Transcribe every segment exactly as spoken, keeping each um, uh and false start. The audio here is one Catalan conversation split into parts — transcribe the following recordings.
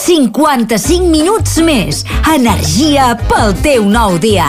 cinquanta-cinc minuts més. Energia pel teu nou dia.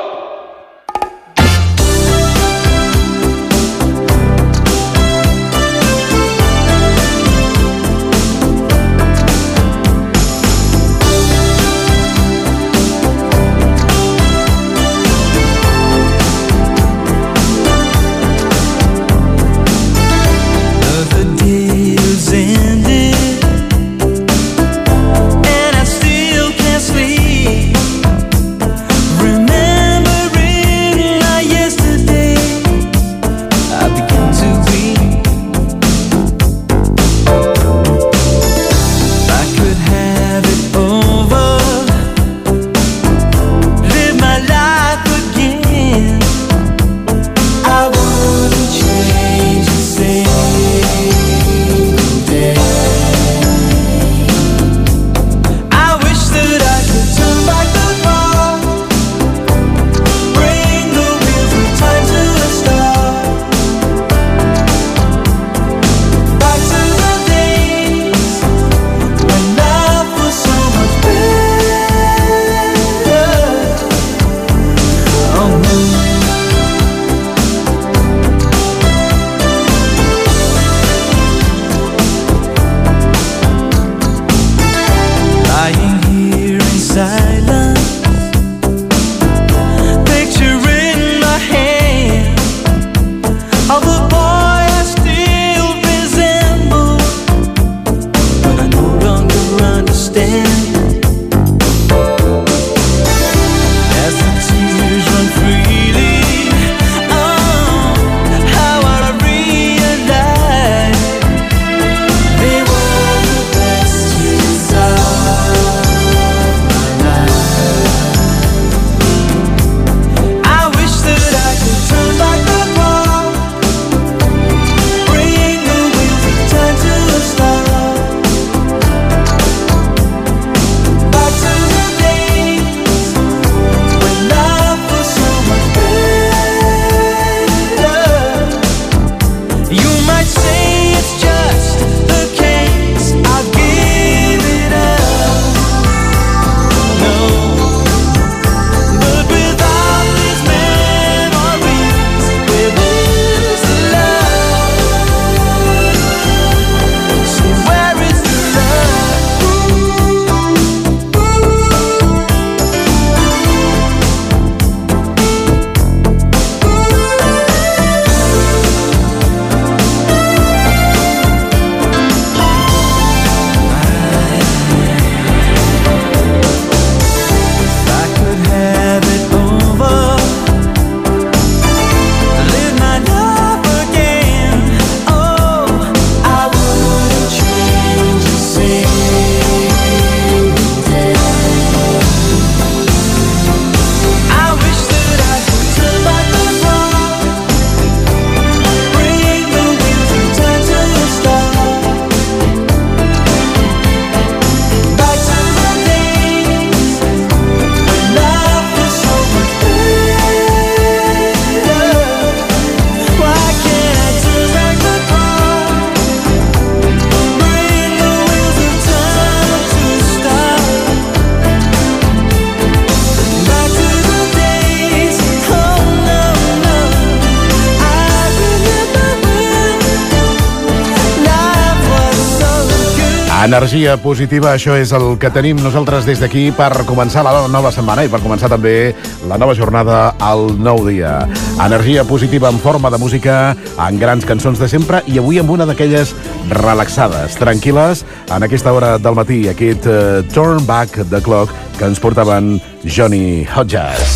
Energia positiva, això és el que tenim nosaltres des d'aquí per començar la nova setmana i per començar també la nova jornada al nou dia. Energia positiva en forma de música, en grans cançons de sempre i avui amb una d'aquelles relaxades, tranquil·les, en aquesta hora del matí, aquest uh, Turn Back the Clock que ens portaven Johnny Hodges.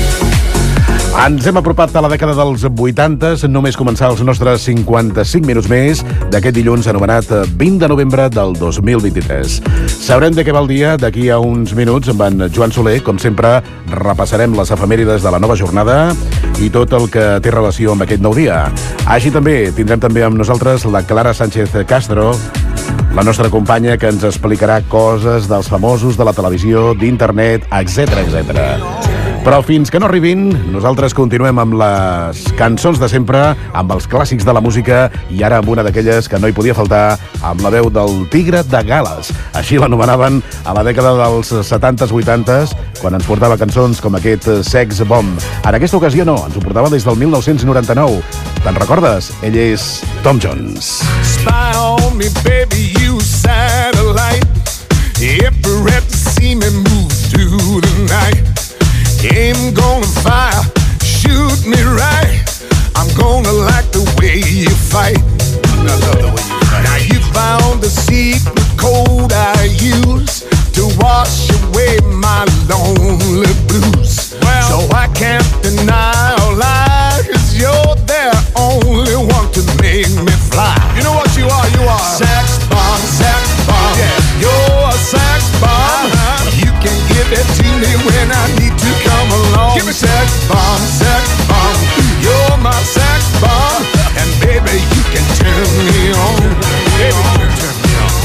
Ens hem apropat a la dècada dels vuitanta, només començar els nostres cinquanta-cinc minuts més d'aquest dilluns anomenat vint de novembre del dos mil vint-i-tres. Sabrem de què va el dia d'aquí a uns minuts amb en Joan Soler. Com sempre, repassarem les efemèrides de la nova jornada i tot el que té relació amb aquest nou dia. Així també tindrem també amb nosaltres la Clara Sánchez Castro, la nostra companya, que ens explicarà coses dels famosos, de la televisió, d'internet, etcètera, etcètera. Però fins que no arribin, nosaltres continuem amb les cançons de sempre, amb els clàssics de la música, i ara amb una d'aquelles que no hi podia faltar, amb la veu del Tigre de Gal·les. Així l'anomenaven a la dècada dels setanta vuitanta, quan ens portava cançons com aquest Sex Bomb. En aquesta ocasió no, ens ho portava des del mil nou-cents noranta-nou. Te'n recordes? Ell és Tom Jones. Spy on me, baby, you satellite. Infrared to see me move through the night. Aim gonna fire, shoot me right. I'm gonna like the way you fight. I love the way you fight. Now you found the secret code I use to wash away my lonely blues. Well, so I can't deny or lie, 'cause you're the only one to make me fly. You know what you are? You are sex bomb, sex bomb. Yeah, you're a sex bomb. Uh-huh. You can give it to me when I need to come along. Give me sex bomb, sex bomb. You're my sex bomb, and baby you can turn me on. Baby you can turn me on.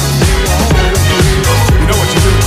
You know what you do?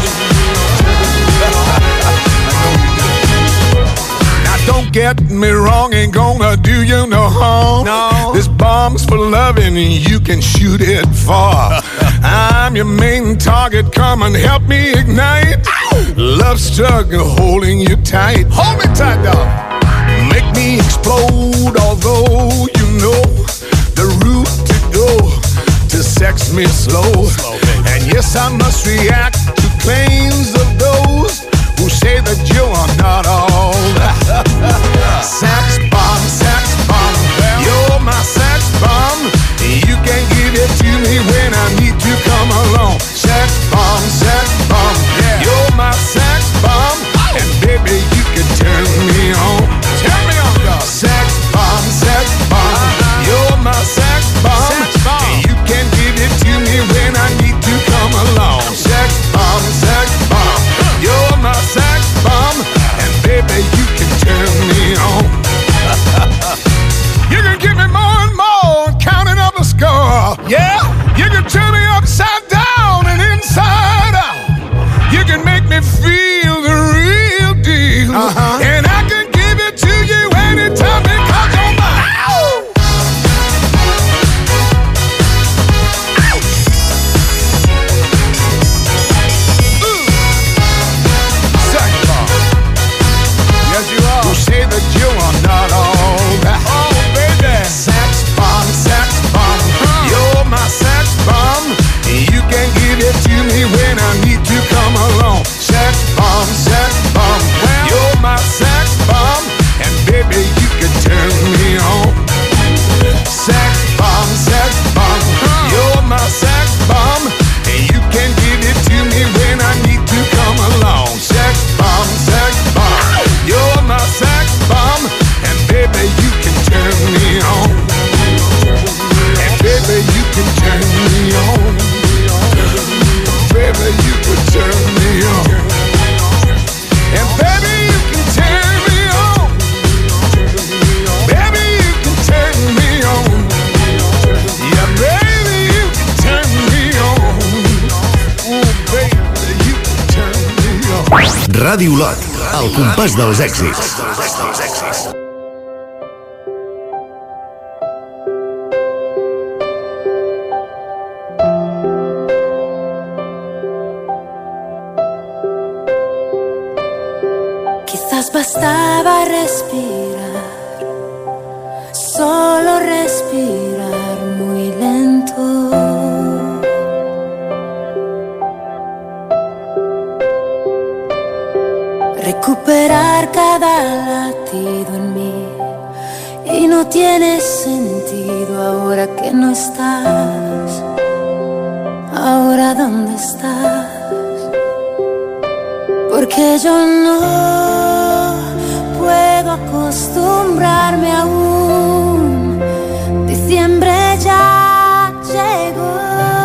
I know you do. Now don't get me wrong, ain't gonna do you no harm. No. This bomb's for loving and you can shoot it far. I'm your main target, come and help me ignite. Love struggle holding you tight. Hold me tight, dog. Make me explode, although you know the route to go to sex me slow. slow and yes, I must react to claims of those who say that you are not all that. Sex bomb, sex bomb, you're my sex bomb. You can give it to me when I need to come along. Sex bomb, sex bomb, yeah. You're my sex bomb, and baby you can turn me on. Turn me on, dog. Sex bomb, sex bomb, uh-huh. You're my sex bomb. Sex bomb. And you can give it to me when I need to come along. Sex bomb, sex bomb, you're my sex bomb, and baby you can turn me on. You can give me more and more, counting up a score. Yeah, you can turn me upside down and inside out. You can make me feel the real deal, uh-huh. And I can give it to you anytime because you're mine. Ow! Ouch! Ooh. Sex bomb. Yes, you are. Who say that you are not all that? Oh, baby. Sex bomb, sex bomb. Huh. You're my sex bomb. You can give it to me when I need to come along. Sex bomb, sex bomb. Well, you're my sex bomb, and baby you can turn me on. Sex bomb, sex bomb. Huh. You're my sex bomb, and you can give it to me when I need to come along. Sex bomb, sex bomb. You're my sex bomb, and baby you can turn me on. And baby you can turn me on. Baby you can turn me on. And baby you can turn me on. Baby you can turn me on. Yeah, baby you can turn me on. Oh baby you can turn me on. Ràdio Lot, el compàs dels èxits. Quizás bastaba respirar, solo respirar muy lento. Recuperar cada latido en mí, y no tiene sentido ahora que no estás. Ahora ¿dónde estás? Porque yo no puedo acostumbrarme aún. Diciembre ya llegó.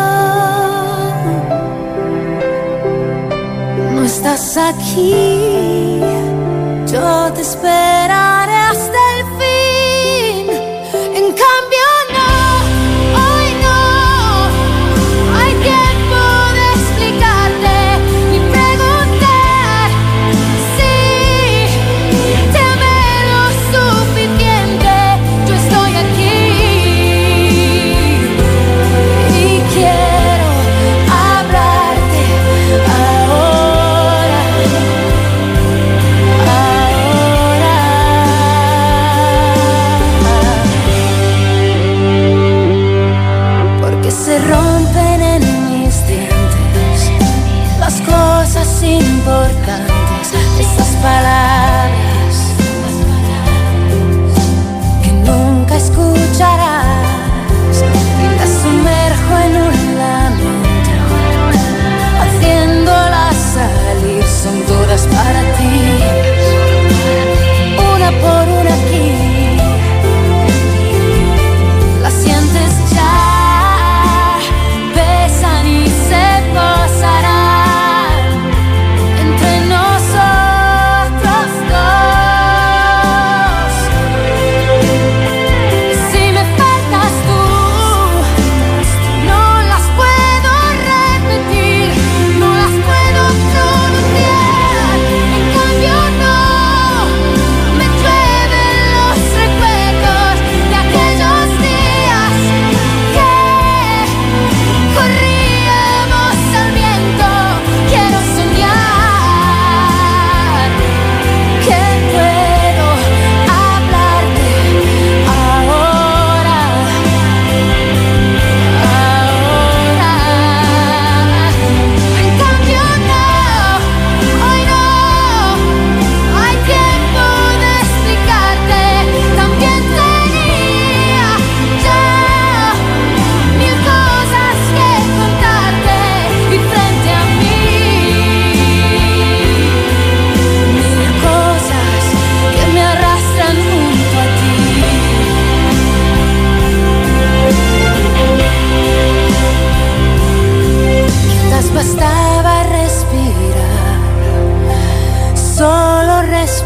No estás aquí, yo te esperaré hasta el fin. En cambio no, hoy no hay tiempo de explicarte y preguntar si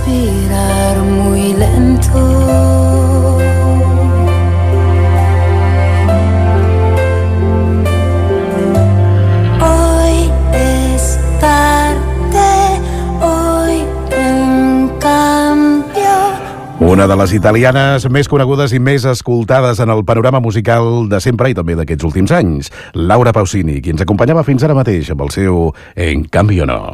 respirar muy lento. Hoy es tarde, hoy en cambio. Una de les italianes més conegudes i més escoltades en el panorama musical de sempre i també d'aquests últims anys, Laura Pausini, qui ens acompanyava fins ara mateix amb el seu En Cambio No.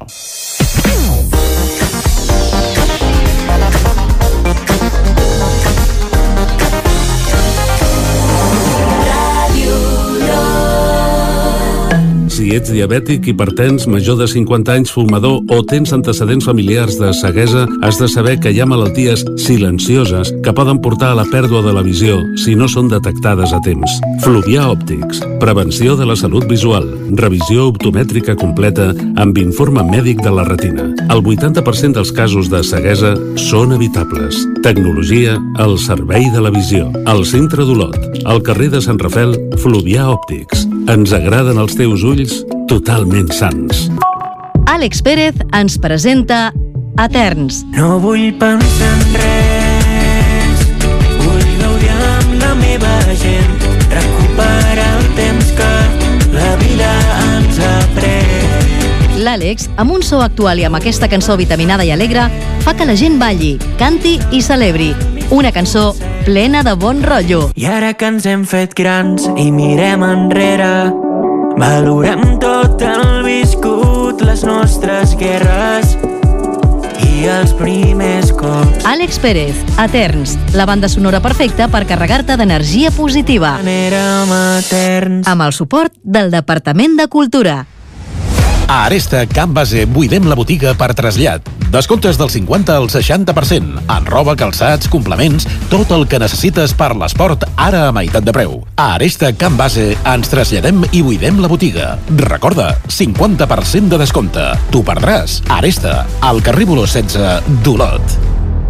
Si ets diabètic, hipertens, major de cinquanta anys, fumador o tens antecedents familiars de ceguesa, has de saber que hi ha malalties silencioses que poden portar a la pèrdua de la visió si no són detectades a temps. Fluvià Òptics. Prevenció de la salut visual. Revisió optomètrica completa amb informe mèdic de la retina. El vuitanta per cent dels casos de ceguesa són evitables. Tecnologia al servei de la visió. Al centre d'Olot, al carrer de Sant Rafel, Fluvià Òptics. Ens agraden els teus ulls totalment sans. Àlex Pérez ens presenta Eterns. No vull pensar en res, vull gaudir amb la meva gent, recuperar el temps que la vida ens ha pres. L'Àlex, amb un so actual i amb aquesta cançó vitaminada i alegre, fa que la gent balli, canti i celebri. Una cançó plena de bon rotllo. I ara que ens hem fet grans i mirem enrere, valorem tot el viscut, les nostres guerres i els primers cops. Àlex Pérez, Eterns, la banda sonora perfecta per carregar-te d'energia positiva. Érem eterns. Amb el suport del Departament de Cultura. A Aresta Can Base buidem la botiga per trasllat. Descomptes del cinquanta al seixanta per cent. En roba, calçats, complements, tot el que necessites per l'esport, ara a meitat de preu. A Aresta Can Base ens traslladem i buidem la botiga. Recorda, cinquanta per cent de descompte. T'ho perdràs. Aresta, al carrer Boló setze d'Olot.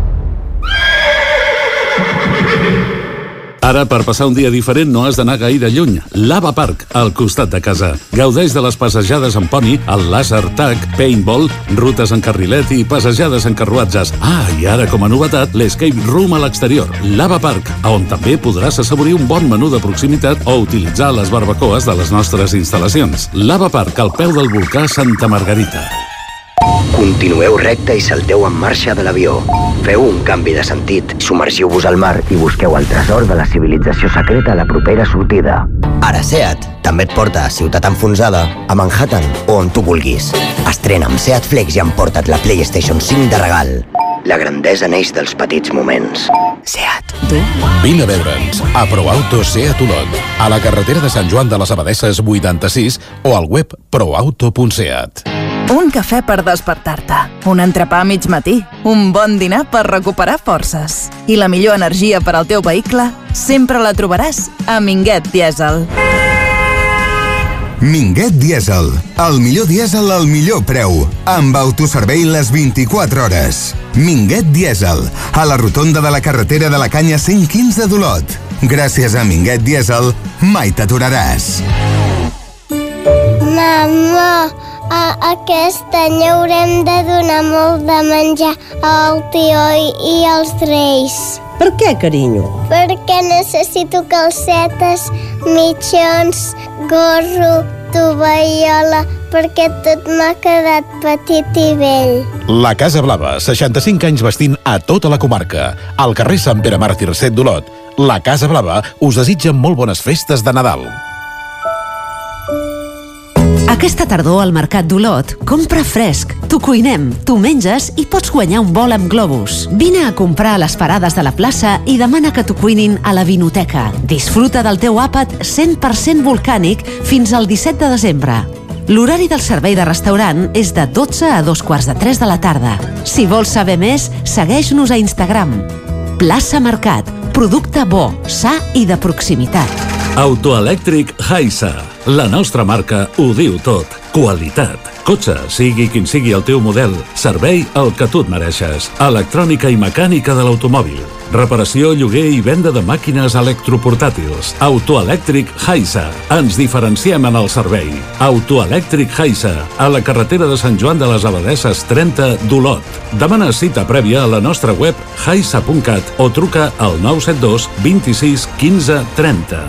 Ara, per passar un dia diferent, no has d'anar gaire lluny. Lava Park, al costat de casa. Gaudeix de les passejades en poni, el laser tag, paintball, rutes en carrilet i passejades en carruatges. Ah, i ara, com a novetat, l'escape room a l'exterior. Lava Park, on també podràs assaborir un bon menú de proximitat o utilitzar les barbacoes de les nostres instal·lacions. Lava Park, al peu del volcà Santa Margarita. Continueu recte i salteu en marxa de l'avió. Feu un canvi de sentit, submergiu-vos al mar i busqueu el tresor de la civilització secreta a la propera sortida. Ara SEAT també et porta a Ciutat Enfonsada, a Manhattan o on tu vulguis. Estrena amb SEAT Flex i emporta't la PlayStation cinc de regal. La grandesa neix dels petits moments. SEAT. Tu? Vine a veure'ns a ProAuto SEAT Olot, a la carretera de Sant Joan de les Abadesses vuitanta-sis o al web proauto punt seat. Un cafè per despertar-te, un entrepà a mig matí, un bon dinar per recuperar forces. I la millor energia per al teu vehicle sempre la trobaràs a Minguet Dièsel. Minguet Dièsel, el millor dièsel al millor preu, amb autoservei les vint-i-quatre hores. Minguet Dièsel, a la rotonda de la carretera de la Canya cent quinze d'Olot. Gràcies a Minguet Dièsel, mai t'aturaràs. Mama, a aquest any haurem de donar molt de menjar al tio i, i als reis. Per què, carinyo? Perquè necessito calcetes, mitjons, gorro, tovallola, perquè tot m'ha quedat petit i vell. La Casa Blava, seixanta-cinc anys vestint a tota la comarca. Al carrer Sant Pere Màrtir set d'Olot. La Casa Blava us desitja molt bones festes de Nadal. Aquesta tardor al Mercat d'Olot, compra fresc, t'ho cuinem, t'ho menges i pots guanyar un vol amb globus. Vine a comprar a les parades de la plaça i demana que t'ho cuinin a la vinoteca. Disfruta del teu àpat cent per cent volcànic fins al disset de desembre. L'horari del servei de restaurant és de dotze a dos quarts de tres de la tarda. Si vols saber més, segueix-nos a Instagram. Plaça Mercat, producte bo, sa i de proximitat. Autoelèctric Haisa. La nostra marca ho diu tot. Qualitat. Cotxe, sigui quin sigui el teu model. Servei el que tu et mereixes. Electrònica i mecànica de l'automòbil. Reparació, lloguer i venda de màquines electroportàtils. Autoelèctric Haisa. Ens diferenciem en el servei. Autoelèctric Haisa, a la carretera de Sant Joan de les Abadesses trenta d'Olot. Demana cita prèvia a la nostra web haisa punt cat o truca al nou set dos vint-i-sis quinze trenta.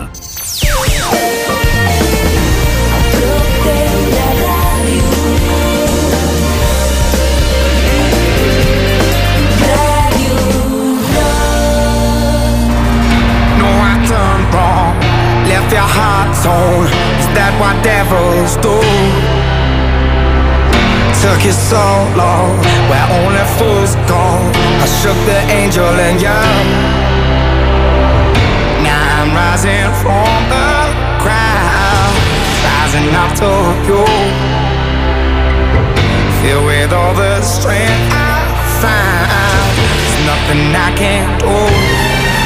Your heart torn, is that what devils do? Took you so long, where only fools go. I shook the angel in you. Now I'm rising from the ground, rising up to you. Filled with all the strength I found, there's nothing I can't do.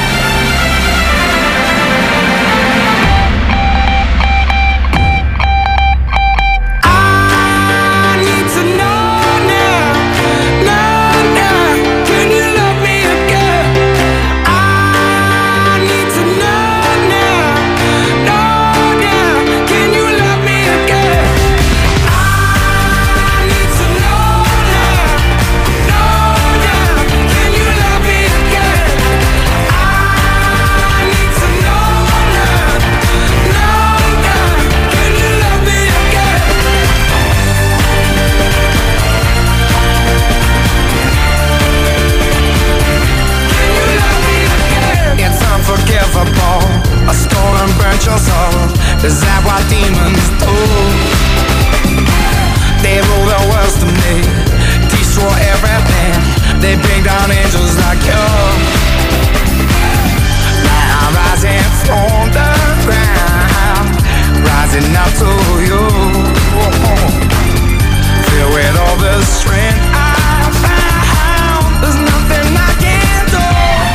A stolen burnt your soul. Is that what demons do? They rule the world to me, destroy everything. They bring down angels like you. Now I'm rising from the ground, rising up to you. Filled with all the strength I found, there's nothing I can't do.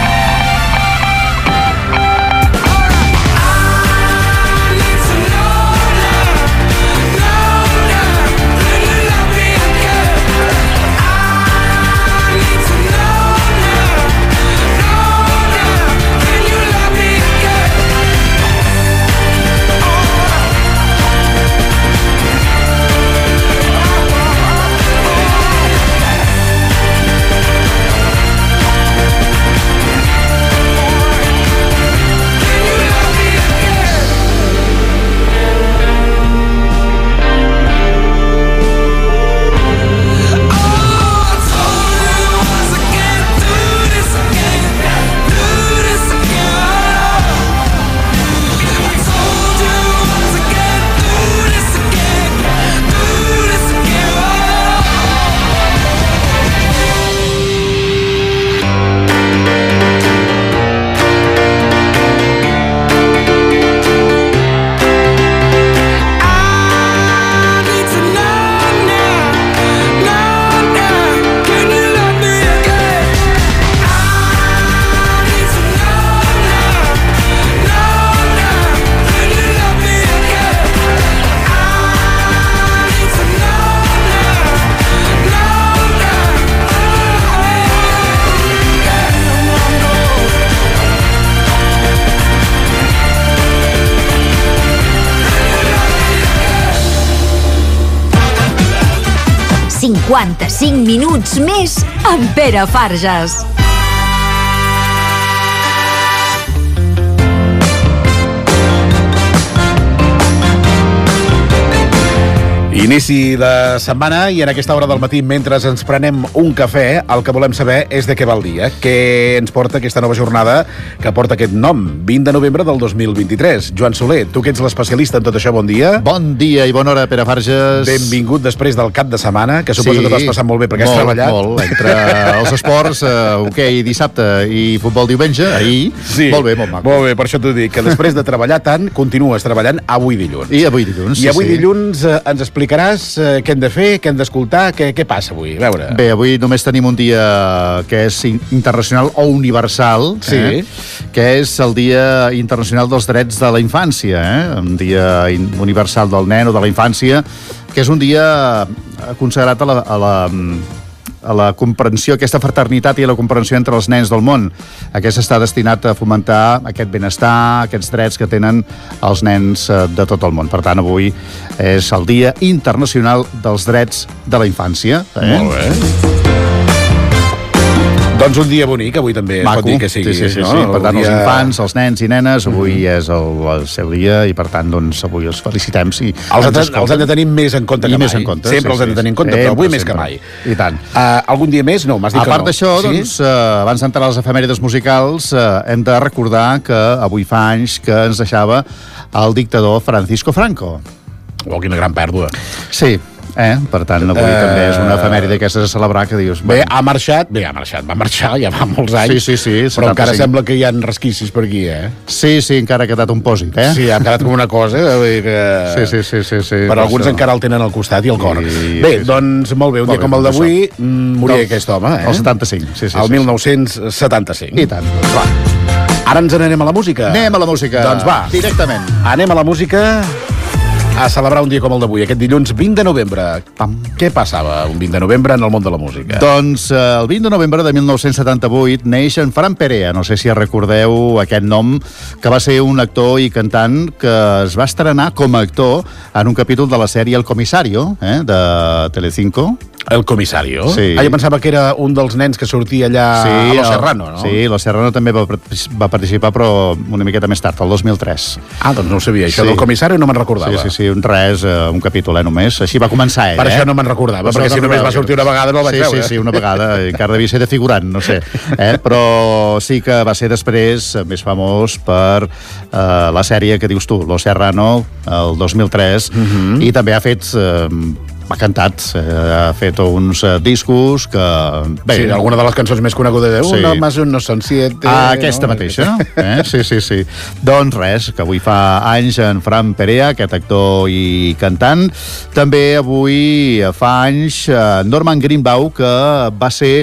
cinquanta-cinc minuts més amb Pere Farges. Inici de setmana i en aquesta hora del matí, mentre ens prenem un cafè, el que volem saber és de què va el dia, què ens porta aquesta nova jornada que porta aquest nom, vint de novembre del dos mil vint-i-tres. Joan Soler, tu que ets l'especialista en tot això, bon dia. Bon dia i bona hora, Pere Farges. Benvingut després del cap de setmana, que suposo sí, que t'has passat molt bé perquè molt, has treballat. Molt, entre els esports, uh, hoquei dissabte i futbol diumenge, ahir, sí, molt bé, molt maco. Molt bé, per això t'ho dic, que després de treballar tant, continues treballant avui dilluns. I avui dilluns, I sí, avui sí. dilluns eh, ens explicaràs eh, què hem de fer, què hem d'escoltar, què, què passa avui. A veure. Bé, avui només tenim un dia que és internacional o universal, sí. eh? Que és el Dia Internacional dels Drets de la Infància, eh? Un dia universal del nen o de la infància, que és un dia consagrat a la, a la, a la comprensió, aquesta fraternitat i la comprensió entre els nens del món. Aquest està destinat a fomentar aquest benestar, aquests drets que tenen els nens de tot el món. Per tant, avui és el Dia Internacional dels Drets de la Infància. Eh? Molt bé. Doncs un dia bonic, avui també Maco. Pot dir que sigui. Sí, sí, sí, no? sí. Per tant, dia... els infants, els nens i nenes, avui mm. és el, el seu dia i, per tant, doncs, avui els felicitem. Si els, han, els han de tenir més en compte que mai. Més en compte, sempre sí, els han de tenir en compte, sempre, però avui sempre. Més que mai. I tant. Uh, algun dia més? No, m'has dit a que no. A part d'això, sí? doncs, uh, abans d'entrar a les efemèrides musicals, uh, hem de recordar que avui fa anys que ens deixava el dictador Francisco Franco. Oh, quina gran pèrdua. Sí. Eh? Per tant, avui uh... també és una efemèride aquesta de celebrar que dius... Bé, ha marxat, bé, ha marxat, va marxar ja fa molts anys, sí, sí, sí, però encara sembla que hi ha resquicis per aquí, eh? Sí, sí, encara ha quedat un pòsit, eh? Sí, ha quedat com una cosa, eh, que... Sí, sí, sí, sí, sí. Per alguns això. Encara el tenen al costat i al cor. Sí, bé, sí, doncs, molt bé, un dia com el d'avui, moria aquest home, eh? El setanta-cinc, sí, sí. El mil nou-cents setanta-cinc. I tant. Va. Ara ens n'anem a la música. Anem a la música. Doncs va. Directament. Anem a la música... a celebrar un dia com el d'avui, aquest dilluns vint de novembre. Pam. Què passava un vint de novembre en el món de la música? Doncs eh, el vint de novembre de mil nou-cents setanta-vuit neix en Fran Perea. No sé si recordeu aquest nom, que va ser un actor i cantant que es va estrenar com a actor en un capítol de la sèrie El Comisario, eh, de Telecinco. El Comisario? Sí. Ah, jo pensava que era un dels nens que sortia allà sí, a Lo Serrano, no? Sí, Lo Serrano també va, va participar, però una miqueta més tard, el dos mil tres. Ah, doncs no ho sabia. Això sí. Del Comisario no me'n recordava. Sí, sí, sí, un res, un capítol, eh, només. Així va començar ell, per eh? això no me'n recordava, perquè si només va sortir una vegada no el vaig sí, veure. Sí, sí, una vegada, encara devia ser de figurant, no sé. Eh? Però sí que va ser després més famós per eh, la sèrie que dius tu, Lo Serrano, el dos mil tres, uh-huh. I també ha fet... Eh, ha cantat, eh, ha fet uns eh, discos que... Bé, sí, alguna de les cançons més conegudes de sí. Una más uno son siete... Ah, aquesta no? mateixa, eh? Sí, sí, sí. Doncs res, que avui fa anys en Fran Perea, aquest actor i cantant. També avui fa anys Norman Greenbaum, que va ser...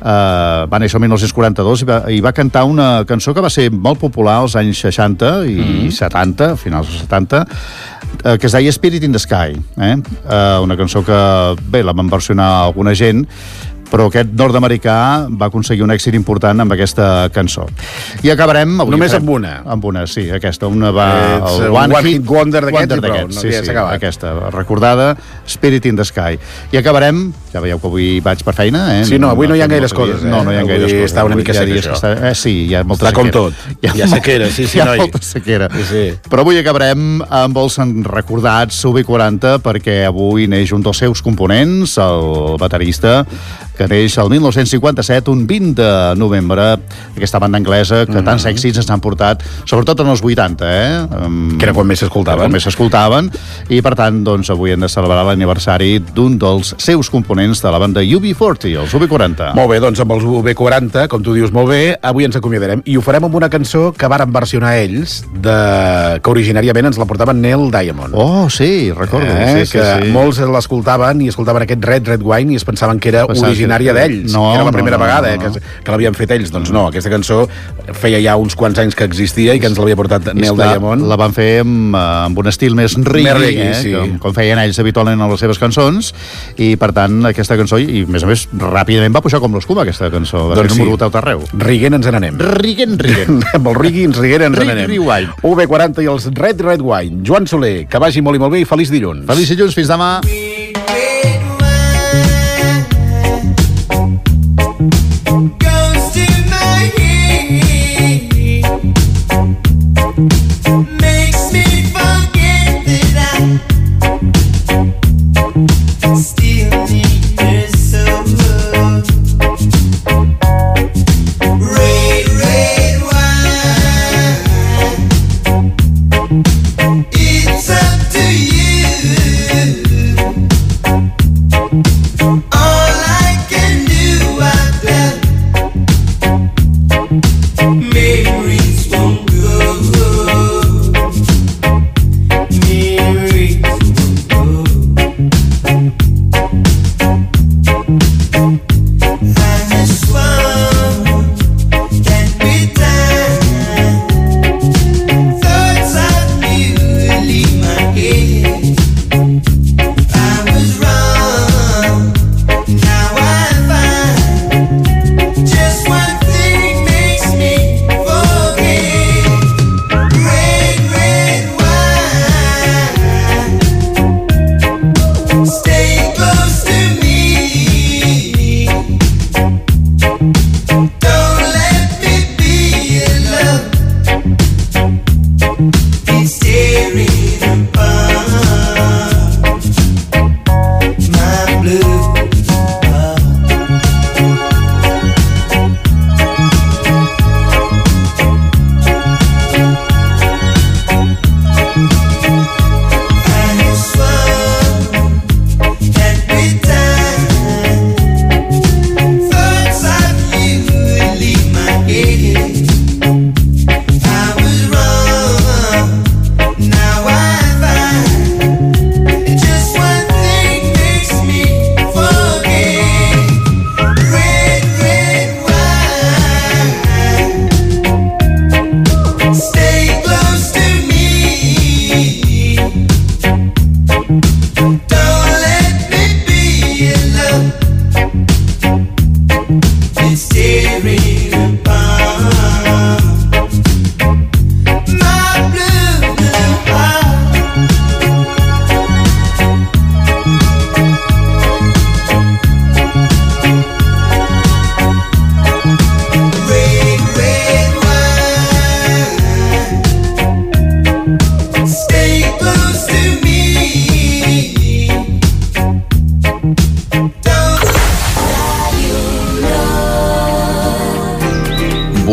Uh, va néixer el mil nou-cents quaranta-dos i va, i va cantar una cançó que va ser molt popular als anys seixanta i mm-hmm. setanta, finals dels setanta, uh, que es deia Spirit in the Sky, eh? uh, una cançó que, bé, la van versionar alguna gent, però aquest nord-americà va aconseguir un èxit important amb aquesta cançó. I acabarem... Avui Només fem, amb una? Amb una, sí, aquesta. Una va... It's el One, one Hit Wonder d'aquest, però no sí, sí, acabat. Aquesta, recordada, Spirit in the Sky. I acabarem, ja veieu que avui vaig per feina, eh? Sí, no, avui no hi ha gaires coses, eh? No, no hi ha gaires avui coses. Està una mica sec, això. Està, eh, sí, hi ha molta està sequera. Com tot. Hi ha, hi ha sequera, sí, sí, hi ha noi. molta sequera. Sí, sí. Però avui acabarem amb els recordats U B quaranta, perquè avui neix un dels seus components, el baterista, que neix el mil nou-cents cinquanta-set, un vint de novembre, aquesta banda anglesa que mm-hmm. tants èxits ens han portat, sobretot en els vuitanta, eh? Um, que era quan més s'escoltaven. Quan més s'escoltaven, i per tant, doncs, avui hem de celebrar l'aniversari d'un dels seus components de la banda U B quaranta, els U B quaranta. Molt bé, doncs amb els U B quaranta, com tu dius molt bé, avui ens acomiadarem, i ho farem amb una cançó que varen versionar ells, de... que originàriament ens la portaven Neil Diamond. Oh, sí, recordo. Eh? Sí, sí, que sí. molts l'escoltaven i escoltaven aquest Red Red Wine i es pensaven que era Pensaven originària que... d'ells. No, era la primera no, no, vegada no, no. Eh, que, que l'havien fet ells. Doncs no, aquesta cançó feia ja uns quants anys que existia i que ens l'havia portat Neil clar, Diamond. La van fer amb, amb un estil més reggae, més reggae eh, sí. com, com feien ells habitualment en les seves cançons, i per tant aquesta cançó, i a més a més ràpidament va pujar com l'escuma aquesta cançó, va doncs ser sí. número tot arreu. Riguent ens n'anem. Riguent, riguent. Amb el Riguent, Riguent ens n'anem. U B quaranta i els Red Red Wine. Joan Soler, que vagi molt i molt bé i feliç dilluns. Feliç dilluns, fins demà.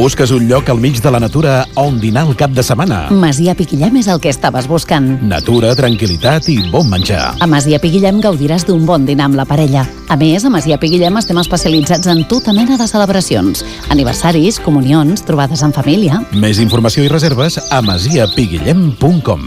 Busques un lloc al mig de la natura on dinar el cap de setmana. Masia Piquillem és el que estaves buscant. Natura, tranquil·litat i bon menjar. A Masia Piquillem gaudiràs d'un bon dinar amb la parella. A més, a Masia Piquillem estem especialitzats en tota mena de celebracions. Aniversaris, comunions, trobades en família. Més informació i reserves a masia piguillem punt com.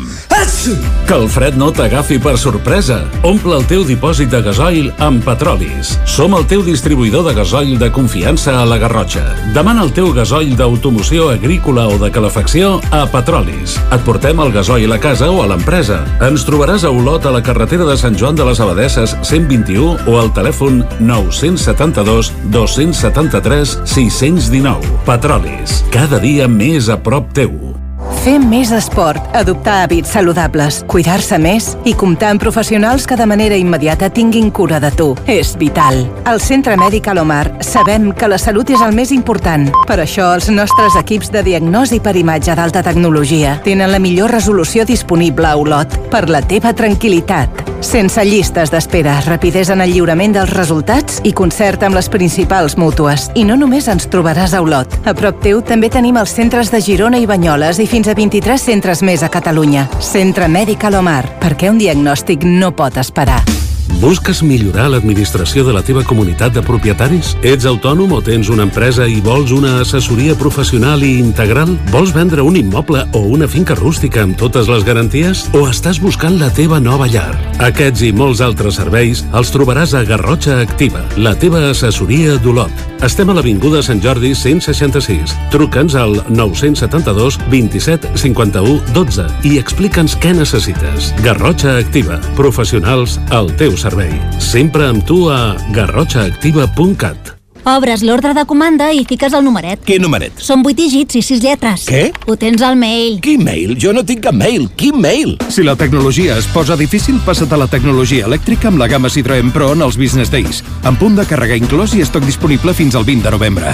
Que el fred no t'agafi per sorpresa. Omple el teu dipòsit de gasoil amb Petrolis. Som el teu distribuïdor de gasoil de confiança a la Garrotxa. Demana el teu gasoil d'automoció agrícola o de calefacció a Petrolis. Et portem el gasoil a casa o a l'empresa. Ens trobaràs a Olot, a la carretera de Sant Joan de les Abadesses cent vint-i-u o al telèfon nou set dos, dos set tres, sis un nou. Petrolis. Cada dia més a prop teu. Fer més esport, adoptar hàbits saludables, cuidar-se més i comptar amb professionals que de manera immediata tinguin cura de tu. És vital. Al Centre Mèdic Alomar sabem que la salut és el més important. Per això els nostres equips de diagnosi per imatge d'alta tecnologia tenen la millor resolució disponible a Olot per la teva tranquil·litat. Sense llistes d'espera, rapidesa en el lliurament dels resultats i concert amb les principals mútues. I no només ens trobaràs a Olot. A prop teu també tenim els centres de Girona i Banyoles i fins a vint-i-tres centres més a Catalunya. Centre Mèdic Alomar, perquè un diagnòstic no pot esperar. Busques millorar l'administració de la teva comunitat de propietaris? Ets autònom o tens una empresa i vols una assessoria professional i integral? Vols vendre un immoble o una finca rústica amb totes les garanties? O estàs buscant la teva nova llar? Aquests i molts altres serveis els trobaràs a Garrotxa Activa, la teva assessoria d'Olot. Estem a l'Avinguda Sant Jordi cent seixanta-sis. Truca'ns al nou set dos, vint-i-set, cinquanta-u, dotze i explica'ns què necessites. Garrotxa Activa. Professionals al teu servei. Sempre amb tu a garrotxa activa punt cat. Obres l'ordre de comanda i fiques el numeret. Quin numeret? Són vuit dígits i sis lletres. Què? Ho tens al mail. Quin mail? Jo no tinc cap mail. Quin mail? Si la tecnologia es posa difícil, passa't a la tecnologia elèctrica amb la gamma Citroën Pro en els Business Days. Amb punt de càrrega inclòs i estoc disponible fins al vint de novembre.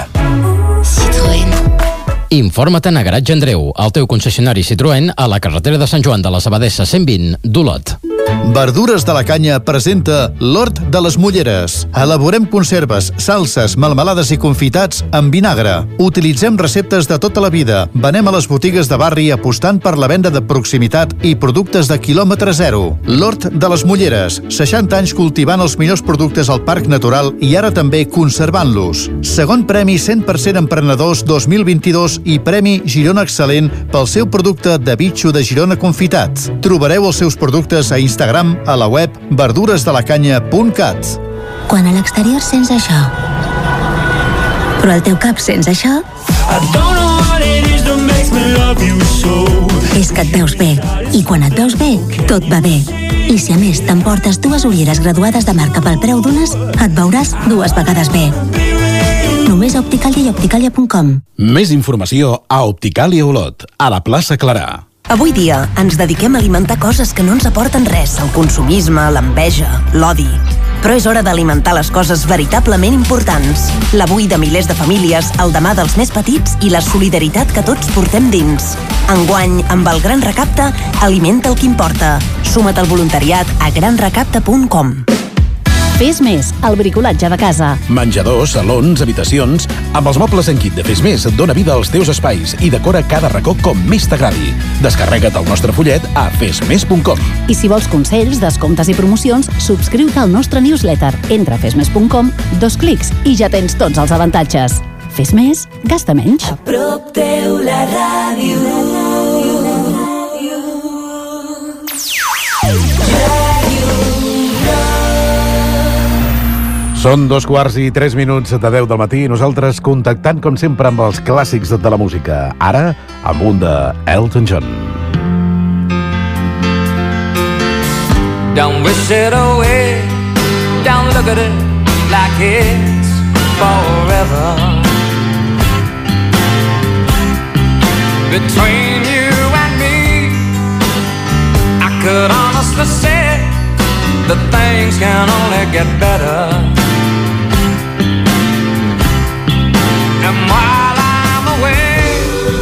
Citroën. Informa't a Garatge Andreu, el teu concessionari Citroën a la carretera de Sant Joan de les Abadesses cent vint d'Olot. Verdures de la Canya presenta l'Hort de les Mulleres. Elaborem conserves, salses, melmelades i confitats amb vinagre. Utilitzem receptes de tota la vida. Venem a les botigues de barri apostant per la venda de proximitat i productes de quilòmetre zero. L'Hort de les Mulleres. seixanta anys cultivant els millors productes al Parc Natural i ara també conservant-los. Segon premi cent per cent emprenedors dos mil vint-i-dos i Premi Girona Excel·lent pel seu producte de bitxo de Girona confitat. Trobareu els seus productes a Instagram, a la web verdures de la canya punt cat. Quan a l'exterior sents això, però al teu cap sents això, és que et veus bé. I quan et veus bé, tot va bé. I si a més t'emportes dues ulleres graduades de marca pel preu d'unes, et veuràs dues vegades bé. Només a Opticalia i opticalia punt com. Més informació a Opticalia Olot, a la plaça Clarà. Avui dia ens dediquem a alimentar coses que no ens aporten res, el consumisme, l'enveja, l'odi. Però és hora d'alimentar les coses veritablement importants. L'avui de milers de famílies, el demà dels més petits i la solidaritat que tots portem dins. Enguany, amb el Gran Recapte, alimenta el que importa. Suma't al voluntariat a gran recapte punt com. Fes Més, el bricolatge de casa. Menjadors, salons, habitacions... Amb els mobles en kit de Fes Més, dona vida als teus espais i decora cada racó com més t'agradi. Descarrega't el nostre fullet a fes més punt com. I si vols consells, descomptes i promocions, subscriu-te al nostre newsletter. Entra a fes més punt com, dos clics i ja tens tots els avantatges. Fes més, gasta menys. A prop teu la ràdio. Són dos quarts i tres minuts de deu del matí i nosaltres contactant, com sempre, amb els clàssics de la música. Ara, amb un de Elton John. Don't wish it away, don't look at it like it's forever. Between you and me, I could honestly say that things can only get better. And while I'm away,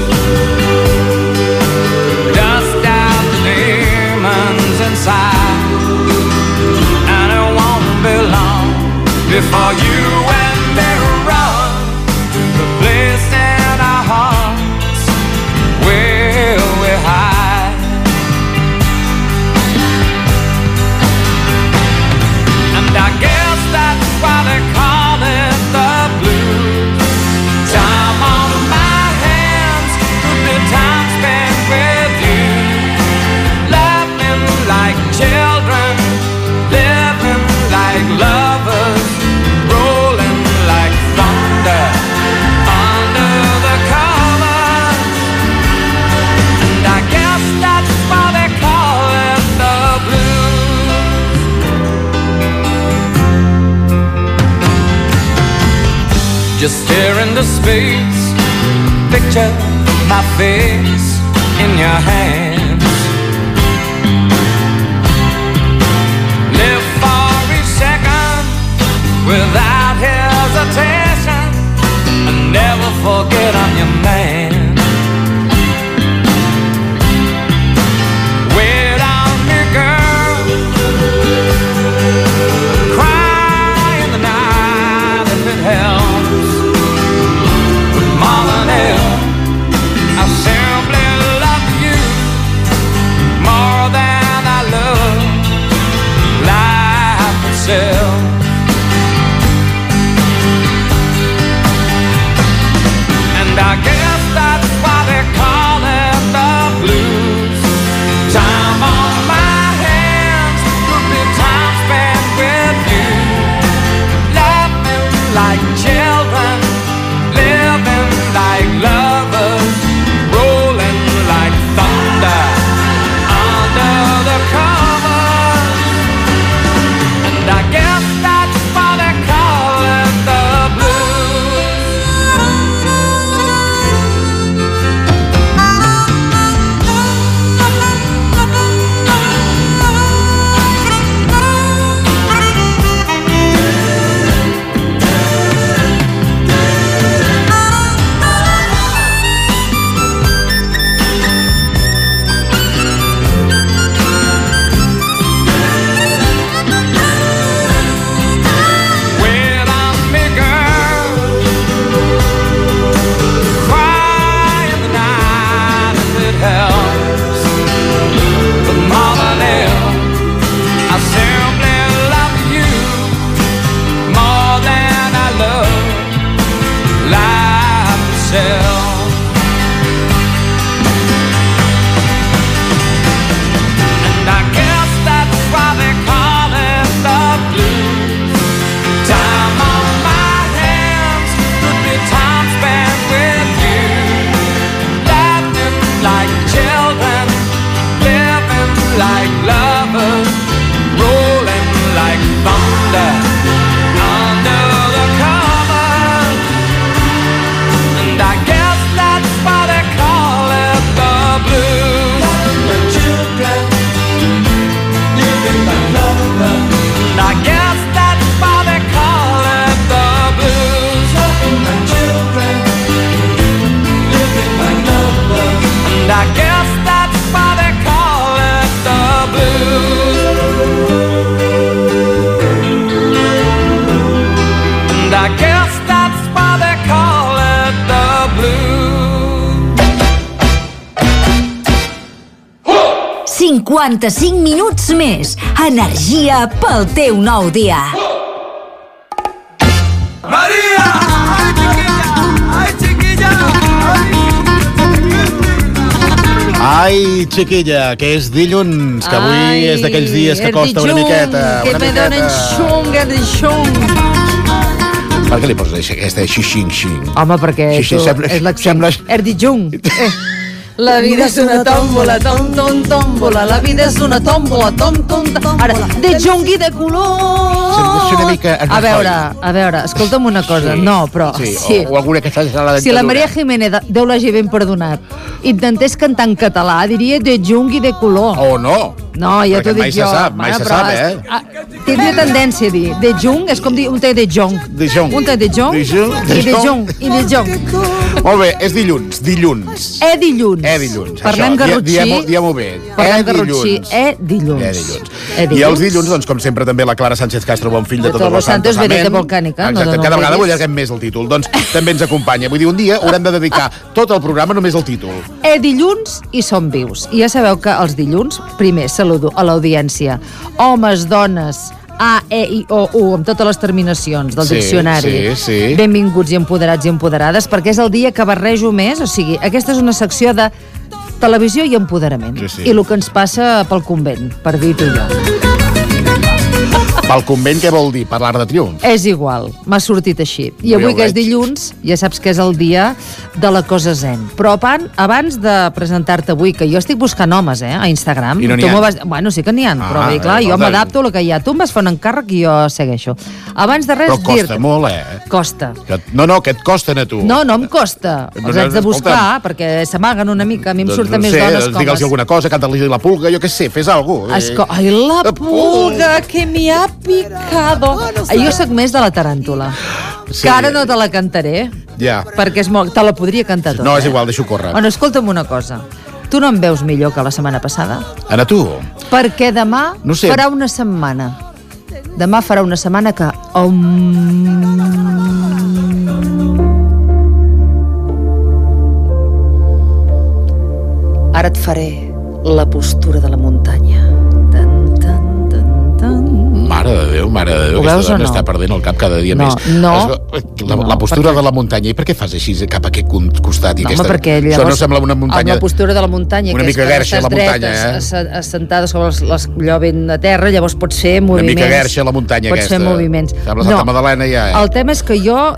dust out the demons inside, and it won't be long before you and me run to the place in our heart just stare into space. Picture my face in your hands. Live for each second without hesitation, and never forget I'm your man. Wait on me, girl. Cry in the night if it helps. But more than ever, I simply love you more than I love life itself. And I guess that's why they call it the blues. Time on my hands could be time spent with you. Loving like children, living like lovers, rolling like thunder under the covers. And I guess that's why they call it the wait on me, girl. Cry in the night if it helps. But more than ever, I simply love you more than I love life itself. And I guess that's why they call it the blues. Time on my hands could be time spent with you. Laughing like children, living like lovers, rolling like thunder under the covers. And I guess that's why they call it the blues. Like children, living like lovers. And I guess that's why they call it the blues. Like children, living like lovers. And I guess that's why they call it the blues. And I guess that's why they call it the blues. cinquanta-cinc minuts més. Energia pel teu nou dia. Maria! Ay, chiquilla! Ay, chiquilla! Ai, chiquilla, que és dilluns, que avui Ai, és d'aquells dies que el costa una dijun, miqueta. que una me miqueta. donen xung, el dijun. Per què li poses això, aquesta xixing-xing? Home, perquè Sí, sí, tu, sembla- és l'accent. sembla- El dijun. Eh. La vida és una tòmbola, tom, tom, tòmbola. La vida és una tòmbola, tom, tom, tom. Ara, de jungui de color. Sembla una mica... A veure, a veure, escolta'm una cosa. Sí, No, però... sí, sí. O, o alguna que s'ha de la Si la Maria Jiménez, Déu l'hagi ben perdonat, intentés cantar en català, diria de jungui de color. O no. No, ja t'ho Perquè mai dic se jo. sap, mai Bueno, se però sap, es- eh? ah, Tindria tendència a dir de jung, és com dir un té de jong. De jong. Un té de jong, De jong, de i de jong. jong, i de jong. Molt bé, és dilluns, dilluns. E dilluns. Eh, dilluns. Parlem això, garrotxí. Diem-ho diem bé. Parlem Eh, garrotxí. dilluns. E dilluns. Eh, dilluns. E I dilluns. els dilluns, doncs, com sempre, també la Clara Sánchez Castro, bon fill de, De todos los santos. vedeta Amén. volcànica, no Exacte, de cada no vegada ho vulguis. allarguem més el títol. Doncs també ens acompanya. Vull dir, un dia haurem de dedicar tot el programa només al títol. E dilluns i som vius. I ja sabeu que els dilluns, primer saludo a l'audiència. Homes, dones, A, E, I, O, U, amb totes les terminacions del Sí, diccionari. sí, sí. Benvinguts i empoderats i empoderades, perquè és el dia que barrejo més, o sigui, aquesta és una secció de televisió i empoderament. Sí, sí. I el que ens passa pel convent, per dir-ho jo. Pel convent, què vol dir? Per l'Arc de Triomf? És igual, m'ha sortit així. I No, avui, ja ho que és veig. dilluns, ja saps que és el dia de la cosa zen. Però apan- abans de presentar-te avui, que jo estic buscant homes, eh, a Instagram. I no n'hi tu ha. m'ho vas... Bueno, sí que n'hi ha, Ah, però bé, clar, eh, jo per tant. m'adapto al que hi ha. Tu em vas fer un encàrrec i jo segueixo. Abans de res, Però costa dir-te. molt, eh? Costa. Que, no, no, que et costen a tu. No, no em costa. No, Els no, haig de buscar, escolta'm. perquè s'amaguen una mica. A mi em Doncs surten no més sé, dones doncs com... digue'ls alguna cosa, canta-li la pulga, jo què sé, fes alguna cosa. Esco... Ai, la pulga que me ha picado. Ai, jo sóc més de la taràntula. Sí. Que ara no te la cantaré, Ja. perquè és molt... te la podria cantar tota. No, és igual, deixo córrer. Bueno, escolta'm una cosa. Tu no em veus millor que la setmana passada? Anna, tu? Perquè demà No sé. farà una setmana. Demà farà una setmana que... Om... Ara et faré la postura de la muntanya. Tan, tan, tan, tan. Mare de Déu, mare de Déu, Ho aquesta veus o dona no? està perdent el cap cada dia No, més. no. Es- La, la postura de la muntanya, i per què fas així cap a aquest con- costat? I No, aquesta... home, perquè llavors... Això no sembla una muntanya... Amb la postura de la muntanya, Una que mica és que guerxa, estàs la muntanya, dretes, eh? eh? assentades sobre les, les lloven a terra, llavors pots fer Una moviments. mica guerxa, la muntanya pots aquesta. fer moviments. Sembla Santa Madalena, ja, eh? El tema és que jo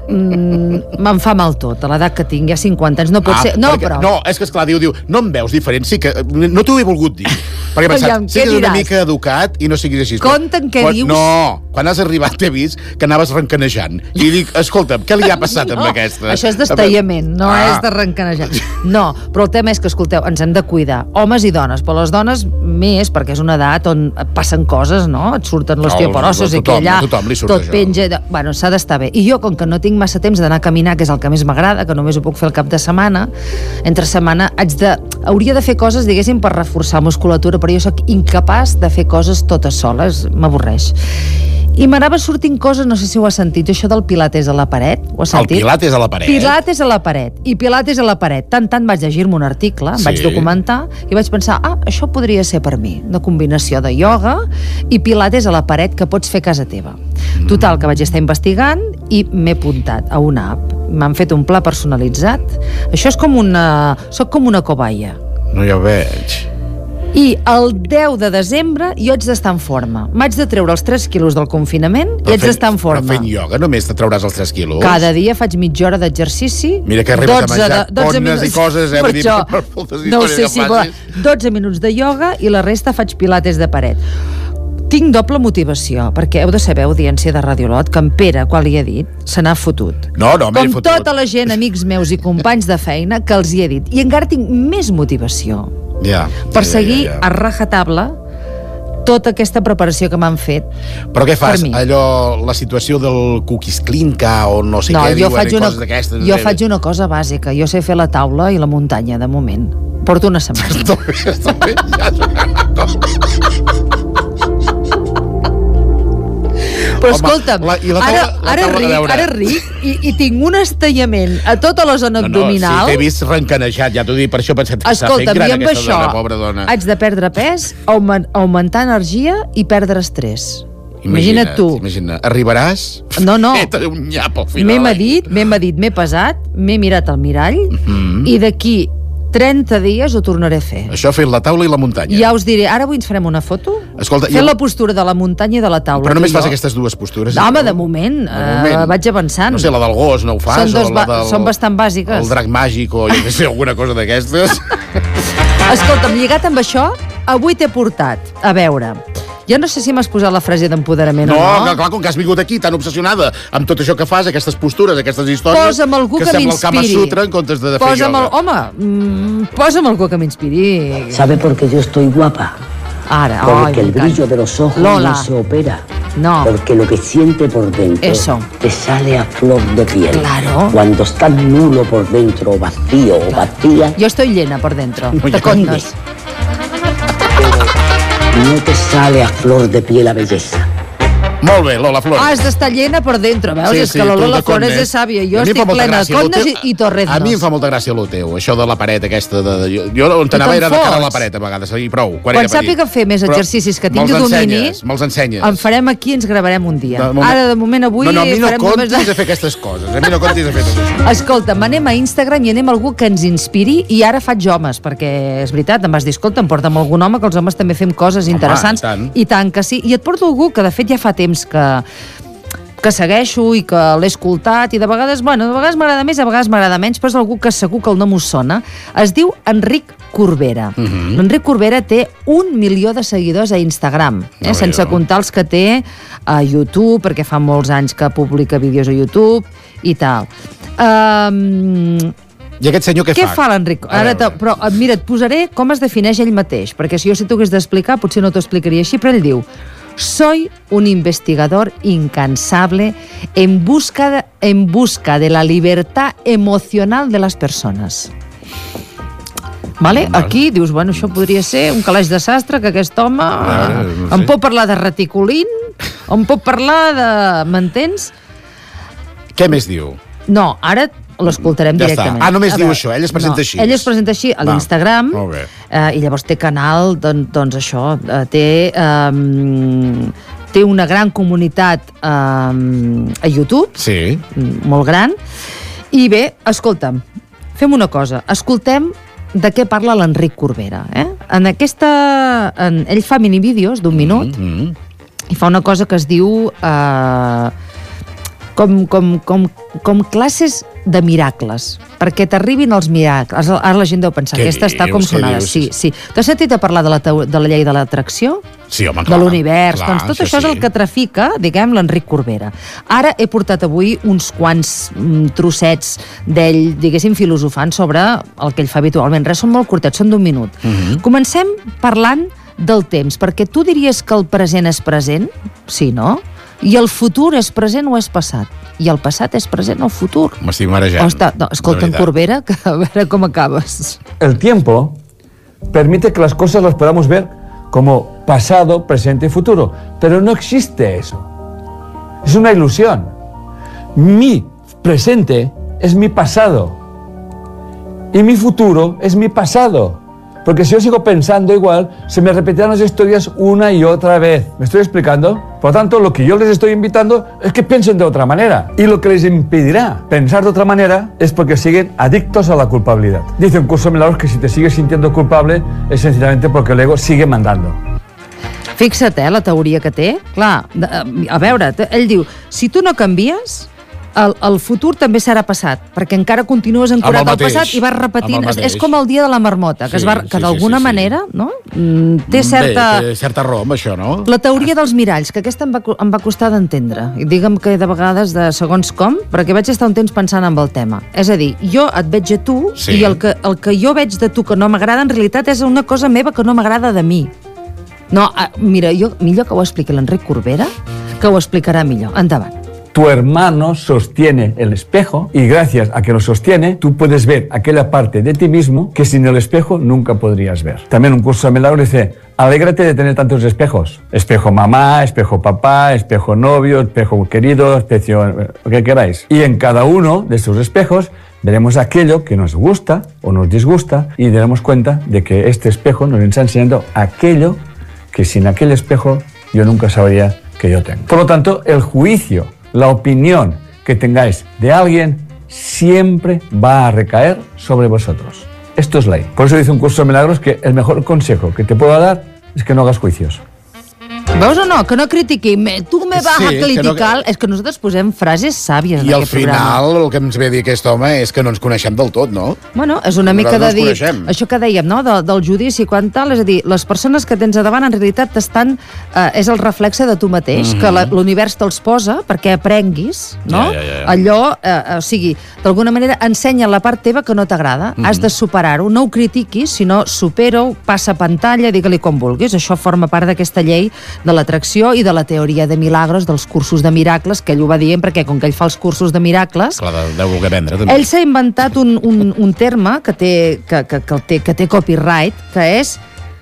mm, me'n fa mal tot, a l'edat que tinc, ja cinquanta anys, no pot Ah, ser... No, perquè- però... No, és que esclar, diu, diu, no em veus diferent, sí que... No t'ho he volgut dir. Perquè he pensat, Aviam, què sigues una diràs? mica educat i no siguis així. Compte què quan, dius. No, quan has arribat t'he vist que anaves rencanejant. I dic, escolta'm, què li ha passat amb aquesta? Això és d'estallament, no Ah. és de rencanejar. No, però el tema és que, escolteu, ens hem de cuidar, homes i dones, però les dones més, perquè és una edat on et passen coses, no? Et surten l'osteoporosis No, i que tothom, allà a tothom li surt tot això. penja... De... Bueno, s'ha d'estar bé. I jo, com que no tinc massa temps d'anar a caminar, que és el que més m'agrada, que només ho puc fer el cap de setmana, entre setmana haig de... hauria de fer coses, diguéssim, per reforçar musculatura, però jo sóc incapaç de fer coses totes soles, m'avorreix. I m'anava sortint coses, no sé si ho has sentit, això del pilates a la paret, ho has El sentit? pilates a la paret? Pilates a la paret, i pilates a la paret. Tant, tant vaig llegir-me un article, em Sí. vaig documentar, i vaig pensar, ah, això podria ser per mi, una combinació de ioga i pilates a la paret que pots fer a casa teva. Mm. Total, que vaig estar investigant i m'he apuntat a una app. M'han fet un pla personalitzat. Això és com una... Soc com una cobaia. No, ja ho veig. I el deu de desembre jo haig d'estar en forma. M'haig de treure els tres quilos del confinament i haig d'estar en forma. Però fent ioga només te trauràs els tres quilos? Cada dia faig mitja hora d'exercici. Mira que arribes a dotze menjar de- dotze connes i minuts. coses, eh? Per Vull dir, això, per moltes no ho històries sé que si facis. va. dotze minuts de ioga i la resta faig pilates de paret. Tinc doble motivació, perquè heu de saber, audiència de Radiolot, que en Pere, quan li he dit, se n'ha fotut. No, no, m'he Com fotut. tota la gent, amics meus i companys de feina, que els hi he dit. I encara tinc més motivació Ja. per ja, seguir ja, ja. a rajatabla tota aquesta preparació que m'han fet. Però què fas? Per mi. Allò, la situació del cookies clinca o no sé No, què jo diuen, faig, i una, coses d'aquestes. jo faig una cosa bàsica. Jo sé fer la taula i la muntanya, de moment. Porto una setmana. Està bé, està bé. Ja és una cosa. Però Home, escolta'm, la- i la ara, taula- la ara taula de ric, veure. ara ric i, i tinc un estallament a tota la zona No, no, abdominal. sí, t'he vist rencanejat, ja t'ho dic, per això he pensat que s'ha fet Escolta'm, gran i amb aquesta això dona, pobra dona. haig de perdre pes, augment, augmentar energia i perdre estrès. Imagina't tu. Imagina, arribaràs... No, no. Feta un nyap al final. M'he medit, m'he medit, m'he pesat, m'he mirat al mirall Mm. i d'aquí trenta dies ho tornaré a fer. Això fent la taula i la muntanya. Ja us diré, ara avui ens farem una foto Escolta, fent jo- la postura de la muntanya i de la taula. Però només tu i fas jo. aquestes dues postures. No, home, de moment, De moment. eh, vaig avançant. No sé, la del gos no ho fas? Són, dos o la ba- del... són bastant bàsiques. El drac màgic o jo què sé, alguna cosa d'aquestes. Escolta'm, lligat amb això, avui t'he portat, a veure, jo no sé si m'has posat la frase d'empoderament No, o no. no, clar, com que has vingut aquí tan obsessionada amb tot això que fas, aquestes postures, aquestes històries... Posa'm algú que, que sembla el Kama m'inspiri. Sutra en comptes de, de fer Posa'm el, ioga. home, mm, posa'm algú que m'inspiri. ¿Sabe por qué yo estoy guapa? Ara, Porque ai, el m'encanta. brillo de los ojos Lola. no se opera. No. Porque lo que siente por dentro Eso. te sale a flor de piel. Claro. Cuando estás nulo por dentro, vacío o vacía, Jo estoy llena por dentro, No, te ja contes. no te sale a flor de piel la belleza. Molt bé, Lola Flores. Has d'estar llena per dentro, veus? és que la tu Lola de Flores Condes. és sàvia. A Jo mi em fa estic molta plena de gràcia, lo condes i, teu- i torreznos. A mi em fa molta gràcia el teu, això de la paret aquesta. De, de, jo jo on t'anava te'n era de cara a la fots? paret, a vegades, i prou. Quan, Quan era petit. sàpiga fer més Però exercicis que me'ls tingui domini, ensenyes, Me'ls ensenyes. en farem aquí i ens gravarem un dia. De moment- Ara, de moment, avui... No, no, a mi no farem comptis només... a fer aquestes coses. A mi no comptis a fer tot això. Escolta'm, anem a Instagram i anem a algú que ens inspiri i ara faig homes, perquè és veritat, em vas dir, escolta, em porta'm algun home que els homes també fem coses interessants. i tant. I tant que sí. I et porto algú que de fet ja fa temps que que segueixo i que l'he escoltat i de vegades, bueno, de vegades m'agrada més, a vegades m'agrada menys, però és algú que segur que el nom us sona. Es diu Enric Corbera. Mhm. L'Enric Corbera té un milió de seguidors a Instagram, eh? No, sense no. comptar els que té a YouTube, perquè fa molts anys que publica vídeos a YouTube i tal. Um, I aquest senyor què, què fa? fa l'Enric? A Ara te, veure. però mira, et posaré com es defineix ell mateix, perquè si jo si t'ho hagués d'explicar potser no t'ho explicaria així, però ell diu: soy un investigador incansable en busca de, en busca de la libertad emocional de las personas. Vale? Aquí dius, bueno, això podria ser un calaix de sastre que aquest home Veure, no sé. em pot parlar de reticulín, em pot parlar de... M'entens? Què més diu? No, ara l'escoltarem Ja està. directament. Ah, només A diu veure, això, ell es presenta no, així. Ell es presenta així a Va, l'Instagram, molt bé. eh, i llavors té canal, doncs, doncs això, eh, té, eh, té una gran comunitat eh, a YouTube, sí. molt gran, i bé, escolta'm, fem una cosa, escoltem de què parla l'Enric Corbera. Eh? En aquesta... En, ell fa minivídeos d'un minut, Mm-hmm. i fa una cosa que es diu eh, com, com, com, com classes de miracles, perquè t'arribin els miracles. Ara la gent deu pensar, Què aquesta està dius, com què sonada. dius? Sí, sí. T'has sentit a parlar de la, teo- de la llei de l'atracció? Sí, home, De clar. l'univers. Clar, Doncs tot això això és sí. el que trafica, diguem, l'Enric Corbera. Ara he portat avui uns quants mm, trossets d'ell, diguéssim, filosofant sobre el que ell fa habitualment. Res, són molt curtets, són d'un minut. Mhm. Comencem parlant del temps, perquè tu diries que el present és present? Sí, no? I el futur és present o és passat? I el passat és present o futur? M'estic marejant. Hosta, no, escolta, en de veritat. Corbera, que a veure com acabes. El tiempo permite que las cosas las podamos ver como pasado, presente y futuro, pero no existe eso. Es una ilusión. Mi presente es mi pasado y mi futuro es mi pasado. Porque si yo sigo pensando igual, se me repetirán las historias una y otra vez. ¿Me estoy explicando? Por lo tanto, lo que yo les estoy invitando es que piensen de otra manera. Y lo que les impedirá pensar de otra manera es porque siguen adictos a la culpabilidad. Dice un curso de milagros que si te sigues sintiendo culpable es sencillamente porque el ego sigue mandando. Fixa't, eh, la teoria que té. Clar, de, a veure, te- ell diu, si tu no canvies, el, el futur també serà passat, perquè encara continues ancorat Amb el al passat mateix. i vas repetint. Amb el És, mateix. és com el dia de la marmota, que, Sí, es va, sí, que sí, d'alguna sí, sí. manera no? Mm, té certa... Bé, té certa raó amb això, no? La teoria dels miralls, que aquesta em va, co- em va costar d'entendre. I digue'm que de vegades, de segons com, perquè vaig estar un temps pensant en el tema. És a dir, jo et veig a tu, Sí. i el que, el que jo veig de tu que no m'agrada, en realitat és una cosa meva que no m'agrada de mi. No, ah, mira, jo, millor que ho expliqui l'Enric Corbera, que ho explicarà millor. Endavant. Tu hermano sostiene el espejo y gracias a que lo sostiene, tú puedes ver aquella parte de ti mismo que sin el espejo nunca podrías ver. También un curso de milagros dice, alégrate de tener tantos espejos. Espejo mamá, espejo papá, espejo novio, espejo querido, espejo lo que queráis. Y en cada uno de esos espejos veremos aquello que nos gusta o nos disgusta y daremos cuenta de que este espejo nos está enseñando aquello que sin aquel espejo yo nunca sabría que yo tengo. Por lo tanto, el juicio, la opinión que tengáis de alguien siempre va a recaer sobre vosotros. Esto es ley. Por eso dice un curso de milagros que el mejor consejo que te puedo dar es que no hagas juicios. Veus o no? Que no critiqui. Me, tu me vas Sí, a que no- criticar. És que nosaltres posem frases sàvies en I al aquest programa. final el que ens ve a dir aquest home és que no ens coneixem del tot, no? Bueno, és una mica de Nosaltres dir, no ens coneixem. això que dèiem, no?, de, del judici, quan tal, és a dir, les persones que tens a davant en realitat t'estan, eh, és el reflexe de tu mateix, Mhm. que la- l'univers te'ls posa perquè aprenguis, no? Ja, ja, ja. Allò, eh, o sigui, d'alguna manera ensenya la part teva que no t'agrada, Mhm. has de superar-ho, no ho critiquis, sinó supera-ho, passa pantalla, digue-li com vulguis, això forma part d'aquesta llei de l'atracció i de la teoria de milagros, dels cursos de miracles, que ell ho va dient, perquè com que ell fa els cursos de miracles, Clar, de- deu voler vendre, també. ell s'ha inventat un, un, un terme que té, que, que, que, el té, que té copyright, que és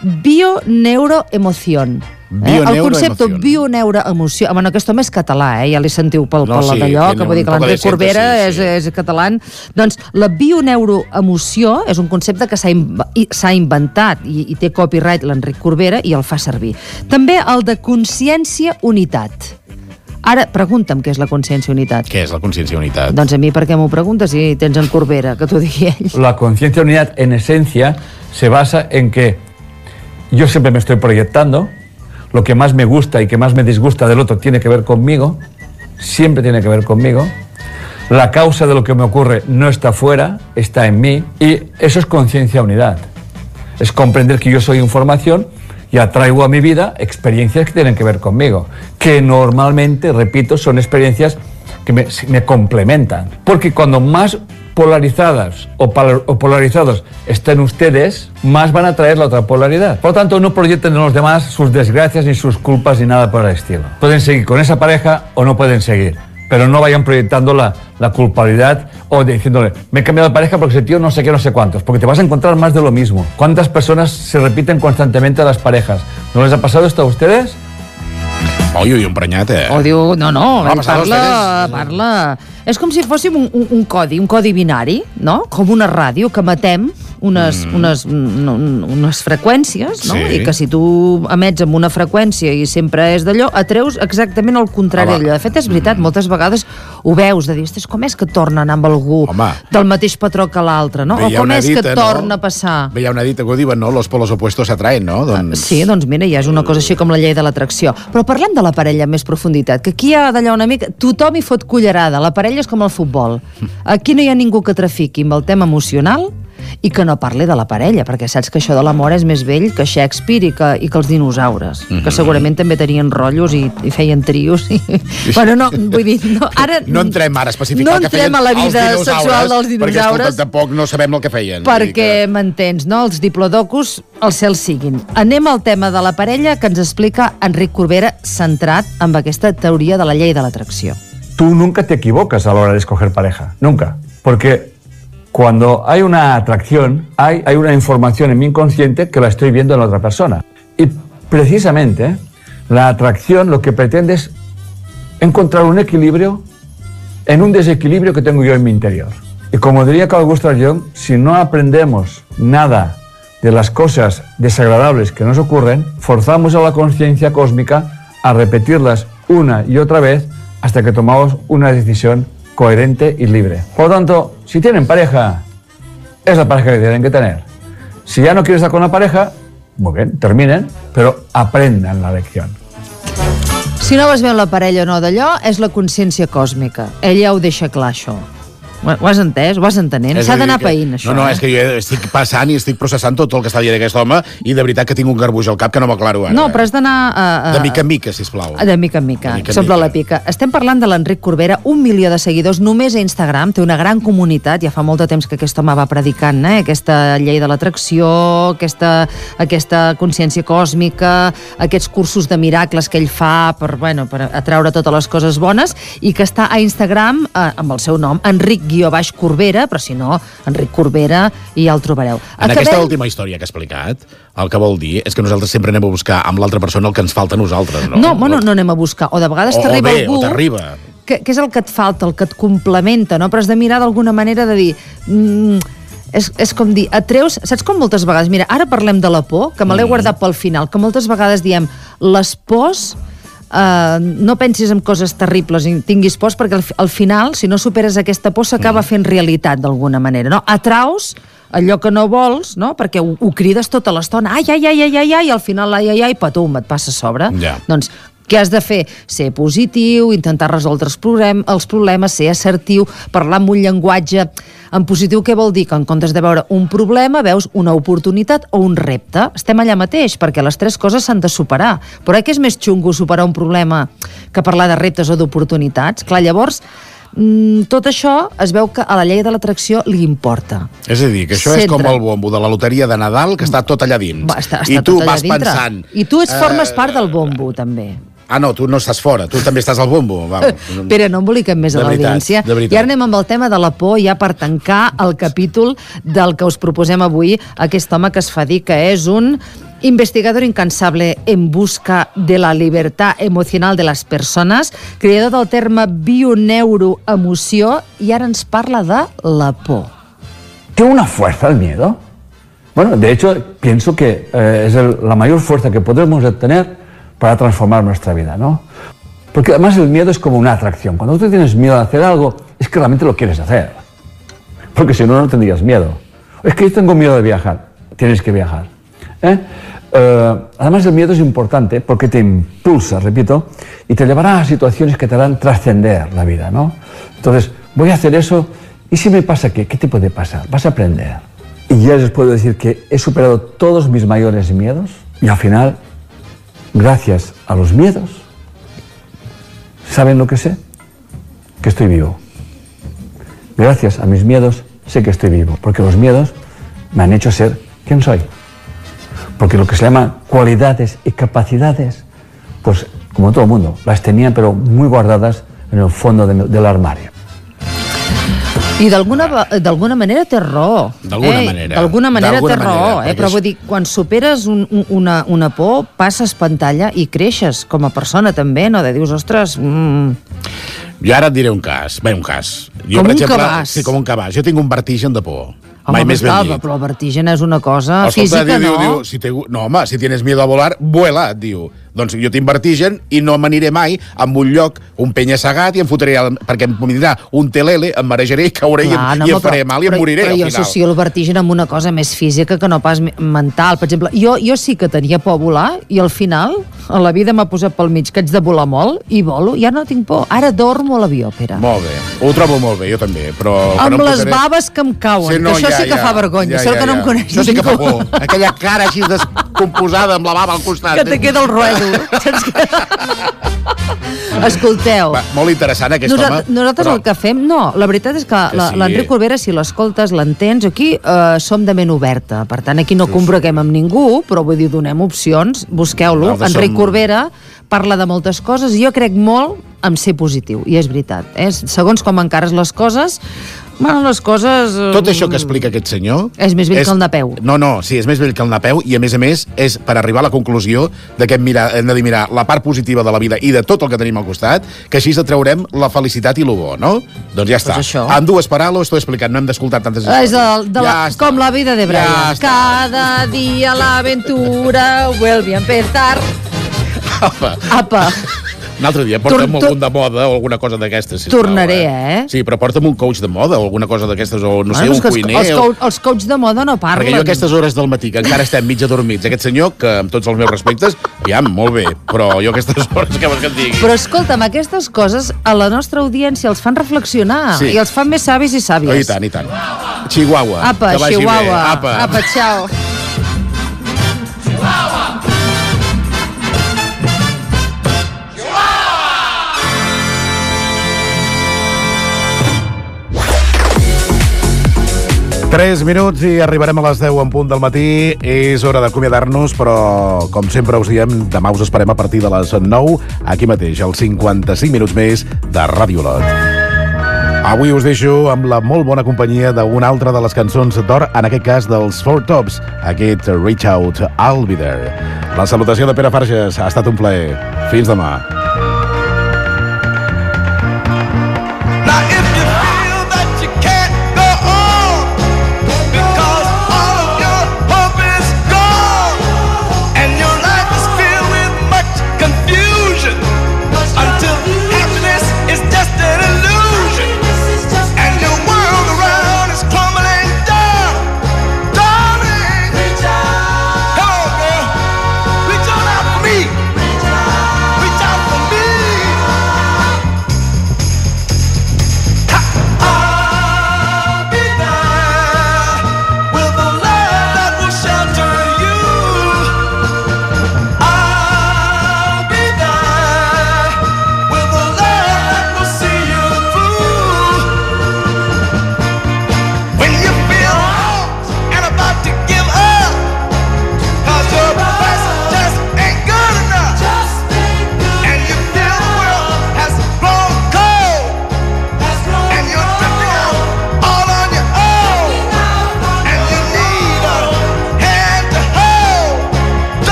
bioneuroemoción. Eh? El Bioneuroemoción. concepte bioneuroemoció... Bueno, aquest home és català, eh? Ja li sentiu pel, No, pel sí, d'allò, tiene que vull dir que un poco de l'Enric Corbera acento, és, sí, sí. és català. Doncs la bioneuroemoció és un concepte que s'ha in- i- s'ha inventat i, i té copyright l'Enric Corbera i el fa servir. També el de consciència unitat. Ara, pregunta'm què és la consciència unitat. Què és la consciència unitat? Doncs a mi per què m'ho preguntes si tens en Corbera, que t'ho digui ell. La conciencia de unidad, en esencia, se basa en que yo siempre me estoy proyectando, lo que más me gusta y que más me disgusta del otro tiene que ver conmigo, siempre tiene que ver conmigo. La causa de lo que me ocurre no está fuera, está en mí, y eso es conciencia unidad. Es comprender que yo soy información y atraigo a mi vida experiencias que tienen que ver conmigo, que normalmente, repito, son experiencias que me, me complementan. Porque cuando más polarizadas o, pol o polarizados estén ustedes, más van a traer la otra polaridad. Por lo tanto, no proyecten en los demás sus desgracias, ni sus culpas, ni nada por el estilo. Pueden seguir con esa pareja o no pueden seguir, pero no vayan proyectando la, la culpabilidad o diciéndole, me he cambiado de pareja porque ese tío no sé qué, no sé cuántos, porque te vas a encontrar más de lo mismo. ¿Cuántas personas se repiten constantemente a las parejas? ¿No les ha pasado esto a ustedes? Oi, ui, emprenyat, eh? O diu, no, no, No, ell parla, parla... És com si fóssim un, un, un codi, un codi binari, no? Com una ràdio que matem unes, mm. unes, no, unes freqüències, no? Sí. I que si tu emets amb una freqüència i sempre és d'allò, atreus exactament el contrari d'allò. De fet, és veritat, mm. moltes vegades ho veus, de dir, ostres, com és que torna a anar amb algú Home. del mateix patró que l'altre, no? O com és dita, que torna no? a passar... Bé, hi ha una dita que ho diuen, no? Los polos opuestos s'atraen, no? Doncs... Sí, doncs mira, ja és una cosa així com la llei de l'atracció. Però parlem de la parella amb més profunditat, que aquí hi ha d'allò una mica... Tothom hi fot cullerada, la parella és com el futbol. Aquí no hi ha ningú que trafiqui amb el tema emocional i que no parli de la parella, perquè saps que això de l'amor és més vell que Shakespeare i que, i que els dinosaures, mm -hmm. que segurament també tenien rotllos i, i feien trios. I... bueno, no, vull dir, no, ara... No entrem ara a especificar no que feien a la vida els sexual dels dinosaures. Perquè, escolta, tampoc no sabem el que feien. Perquè, que... m'entens, no? Els diplodocus, el cel siguin. Anem al tema de la parella que ens explica Enric Corbera, centrat amb aquesta teoria de la llei de l'atracció. Tú nunca te equivocas a la hora de escoger pareja, nunca. Porque cuando hay una atracción, hay, hay una información en mi inconsciente que la estoy viendo en la otra persona. Y precisamente la atracción lo que pretende es encontrar un equilibrio en un desequilibrio que tengo yo en mi interior. Y como diría Carl Gustav Jung, si no aprendemos nada de las cosas desagradables que nos ocurren, forzamos a la conciencia cósmica a repetirlas una y otra vez hasta que tomamos una decisión coherente y libre. Por lo tanto, si tienen pareja, es la pareja que tienen que tener. Si ya no quieren estar con la pareja, muy bien, terminen, pero aprendan la lección. Si no vas bé la parella o no d'allò, és la consciència còsmica. Ella ho deixa clar, això. Ho has entès? Ho vas entenent? S'ha d'anar païnt, això. No, no, eh? és que jo estic passant i estic processant tot el que està dient aquest home i de veritat que tinc un garbuix al cap que no m'aclaro ara. No, però has d'anar... A, a... De mica en mica, sisplau. De mica en mica, s'omple la pica. Estem parlant de l'Enric Corbera, un milió de seguidors només a Instagram, té una gran comunitat, ja fa molt de temps que aquest home va predicant, eh? Aquesta llei de l'atracció, aquesta, aquesta consciència còsmica, aquests cursos de miracles que ell fa per, bueno, per atraure totes les coses bones, i que està a Instagram eh, amb el seu nom, Enric guió baix Corbera, però si no, Enric Corbera, i ja el trobareu. En Acabem... aquesta última història que ha explicat, el que vol dir és que nosaltres sempre anem a buscar amb l'altra persona el que ens falta a nosaltres, no? No, bueno, no anem a buscar. O de vegades t'arriba algú... O t'arriba. Que, que és el que et falta, el que et complementa, no? Però has de mirar d'alguna manera de dir... Mm, és, és com dir, atreus... Saps com moltes vegades... Mira, ara parlem de la por, que me l'he mm. guardat pel final, que moltes vegades diem les pors... Uh, no pensis en coses terribles i tinguis pors, perquè al, al final, si no superes aquesta por, s'acaba fent realitat d'alguna manera, no? Atraus allò que no vols, no? Perquè ho, ho crides tota l'estona, ai, ai, ai, ai, ai, ai, i al final, ai, ai, ai, patum, et passa a sobre. Ja. Doncs què has de fer? Ser positiu, intentar resoldre els, problem, els problemes, ser assertiu, parlar amb un llenguatge en positiu. Què vol dir? Que en comptes de veure un problema, veus una oportunitat o un repte. Estem allà mateix, perquè les tres coses s'han de superar. Però eh, que és més xungo superar un problema que parlar de reptes o d'oportunitats? Clar, llavors, mm, tot això es veu que a la llei de l'atracció li importa. És a dir, que això Centre. és com el bombo de la loteria de Nadal, que està tot allà dins. Va, està, està I tu tot allà vas dintre. pensant... I tu ets, formes uh, part del bombo, també. Ah, no, tu no estàs fora, tu també estàs al bombo. Pere, no emboliquem més a l'audiència. I ara anem amb el tema de la por, ja per tancar el capítol del que us proposem avui, aquest home que es fa dir que és un investigador incansable en busca de la libertad emocional de les persones, creador del terme bioneuroemoció, i ara ens parla de la por. ¿Tiene una fuerza el miedo? Bueno, de hecho, pienso que eh, es el, la mayor fuerza que podemos obtener para transformar nuestra vida, ¿no? Porque además el miedo es como una atracción. Cuando tú tienes miedo de hacer algo, es que realmente lo quieres hacer. Porque si no, no tendrías miedo. Es que yo tengo miedo de viajar. Tienes que viajar. ¿Eh? eh, además el miedo es importante porque te impulsa, repito, y te llevará a situaciones que te harán trascender la vida, ¿no? Entonces, voy a hacer eso, ¿y si me pasa qué? ¿Qué te puede pasar? Vas a aprender. Y ya les puedo decir que he superado todos mis mayores miedos y al final, gracias a los miedos, ¿saben lo que sé? Que estoy vivo. Gracias a mis miedos sé que estoy vivo, porque los miedos me han hecho ser quien soy. Porque lo que se llama cualidades y capacidades, pues como todo el mundo, las tenía pero muy guardadas en el fondo de, del armario. I d'alguna d'alguna manera té raó. D'alguna eh? manera. D'alguna manera té manera, raó, eh? Però és... vull dir, quan superes un, una, una por, passes pantalla i creixes com a persona també, no? De dius, ostres... Mm... Jo ara et diré un cas. Bé, un cas. Jo, Com per un exemple, cabàs. Sí, com un cabàs. Jo tinc un vertigen de por. Home, Mai més ben clar, dit. però el vertigen és una cosa Escolta, física, diu, no? diu, diu, si te, no, home, si tienes miedo a volar, vuela, et diu. Doncs jo tinc vertigen i no m'aniré mai a un lloc, un penya-segat, i em fotré, el, perquè em vindrà un telele, em marejaré i cauré Clar, i, em, no, i em però- faré mal i em però, moriré però al jo final. associo el vertigen amb una cosa més física que no pas me- mental. Per exemple, jo, jo sí que tenia por a volar i al final a la vida m'ha posat pel mig que haig de volar molt i volo, ja no tinc por. Ara dormo a l'avió, Pere. Molt bé, ho trobo molt bé, jo també, però... que Amb no em les posaré- baves que em cauen, Sí, no, que això ja, sí que ja, fa vergonya, ja, sort ja, que no ja. em coneix Això sí que fa ningú. por. Aquella cara així descomposada amb la bava al costat. Que te queda el ruedo. Saps què? Escolteu. Va, molt interessant aquest Nosaltres, home. nosaltres però- el que fem, no, la veritat és que, Que la- sí. l'Enric Corbera, si l'escoltes, l'entens, aquí eh, som de ment oberta, per tant aquí no combreguem amb ningú, però vull dir, donem opcions, busqueu-lo. Nosaltres Enric som- Corbera parla de moltes coses i jo crec molt en ser positiu, i és veritat. Eh? Segons com encares les coses, bueno, les coses... eh, Tot això que explica aquest senyor... És més vell que el Napeu. No, no, sí, és més vell que el Napeu i, a més a més, és per arribar a la conclusió de que hem, mirar, hem de mirar la part positiva de la vida i de tot el que tenim al costat, que així atraurem la felicitat i el bo, no? Doncs ja està. Pues això. En dues paraules t'ho he explicat, no hem d'escoltar tantes És històries. el, de la, Ja està. com la vida de Brian. Ja està. Cada dia l'aventura vuelve a empezar. Apa. Apa. Un altre dia, porta'm Tor- algun de moda o alguna cosa d'aquestes, sisplau. Tornaré, eh? Sí, però porta'm un coach de moda o alguna cosa d'aquestes, o no sé, Bueno, un és que els, cuiner. els, o... coach, els coach de moda no parlen. Perquè jo a aquestes hores del matí, que encara estem mig adormits, aquest senyor, que amb tots els meus respectes, ja, molt bé, però jo a aquestes hores, què vols que et digui? Però escolta'm, aquestes coses a la nostra audiència els fan reflexionar Sí. i els fan més savis i Oh, I sàvies. tant, i tant. Chihuahua. Apa, que vagi Chihuahua. Bé. Apa. Apa, ciao. tres minuts i arribarem a les deu en punt del matí. És hora d'acomiadar-nos, però, com sempre us diem, demà us esperem a partir de les nou, aquí mateix, als cinquanta-cinc minuts més de Ràdio Lot. Avui us deixo amb la molt bona companyia d'una altra de les cançons d'or, en aquest cas dels Four Tops, aquest Reach Out, I'll Be There. La salutació de Pere Farges, ha estat un plaer. Fins demà.